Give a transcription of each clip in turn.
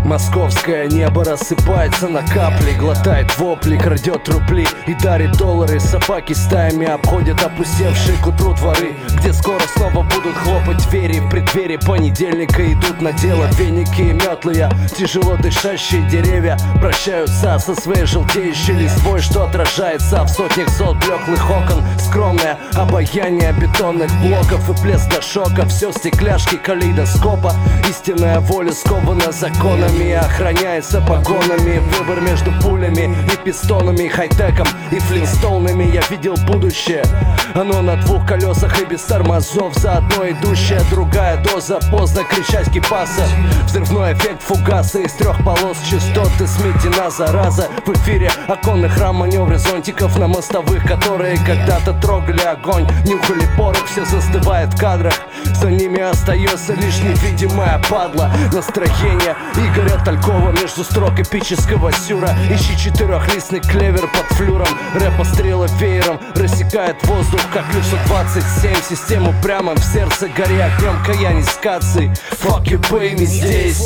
Московское небо рассыпается на капли, глотает вопли, крадет рубли и дарит доллары. Собаки стаями обходят опустевшие к утру дворы, где скоро снова будут хлопать двери. В преддверии понедельника идут на дело веники и метлы. Тяжело дышащие деревья прощаются со своей желтеющей листвой, что отражается в сотнях зол блеклых окон. Скромное обаяние бетонных блоков и плеск до шока. Все стекляшки калейдоскопа. Истинная воля скована законами и охраняется погонами. Выбор между пулями и пистонами, хай-теком и флинстоунами. Я видел будущее, оно на двух колесах и без тормозов. Заодно идущая другая доза, поздно кричать кипаса. Взрывной эффект фугаса из трех полос частоты сметена зараза. В эфире оконных рам маневры зонтиков на мостовых, которые когда-то трогали огонь, нюхали порох, все застывает в кадрах. За ними остается лишь невидимая падла. Настроение Игоря Талькова между строк эпического сюра. Ищи четырехлистный клевер под флюром. Рэпа стрела веером рассекает воздух, как Ил-127. Систему прямо в сердце горе огнем каянискации. Fuck you, pay me здесь.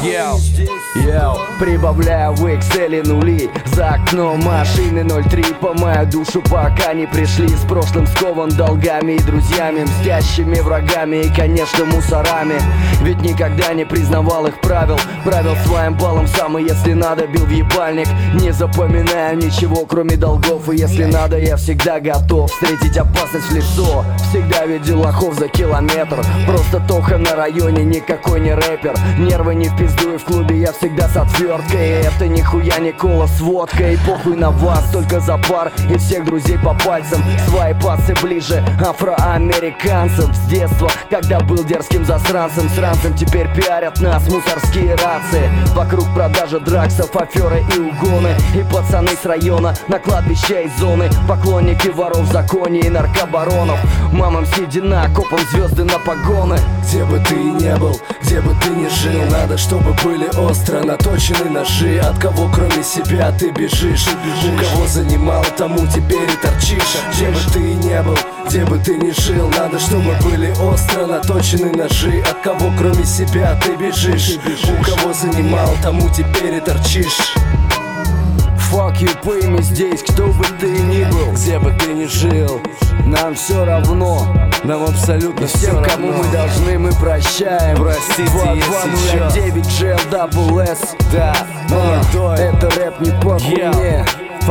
Йоу, прибавляю в Excel нули. За окном машины 03 по мою душу, пока не пришли. С прошлым скован долгами и друзьями, мстящими врагами и, конечно, мусорами. Ведь никогда не признавал их правил. Правил своим балом сам, и если надо, бил в ебальник. Не запоминаю ничего, кроме долгов. И если надо, я всегда готов встретить опасность в лицо. Всегда видел лохов за километр. Просто Тоха на районе, никакой не рэпер. Нервы не в пизду, и в клубе я всегда с отверткой. И это нихуя не кола с водкой. И похуй на вас, только за пар и всех друзей по пальцам. Свои пацы ближе афроамериканцев. С детства, когда был дерзким засранцем, сранцем теперь пиарят нас мусорские рации. Вокруг продажа драксов, аферы и угоны. И пацаны с района на кладбище и зоны. Поклонники воров в законе и наркобаронов. Мамам съедена, копам звезды на погоны. Где бы ты ни был, где бы ты ни жил, надо, чтобы были остро наточены ножи. От кого кроме себя ты бежишь? У кого занимал, тому теперь и торчишь. Где бы ты ни был, где бы ты ни жил, надо, чтобы были остро наточены ножи. От кого кроме себя ты бежишь? У кого занимал, тому теперь и торчишь. Fuck you, pay me здесь, кто бы ты ни был, где бы ты ни жил, нам все равно. нам абсолютно все Всем, равно. кому мы должны, мы прощаем. Простите, если 2209 GLWS. Да, молодой. Это рэп не по хуйне.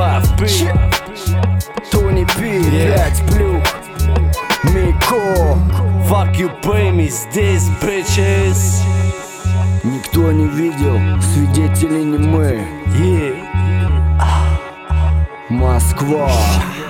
Тони Пи, 5 плюх, Мико. Fuck you, pay me здесь, bitches. Никто не видел, свидетели не мы. Yeah. Москва.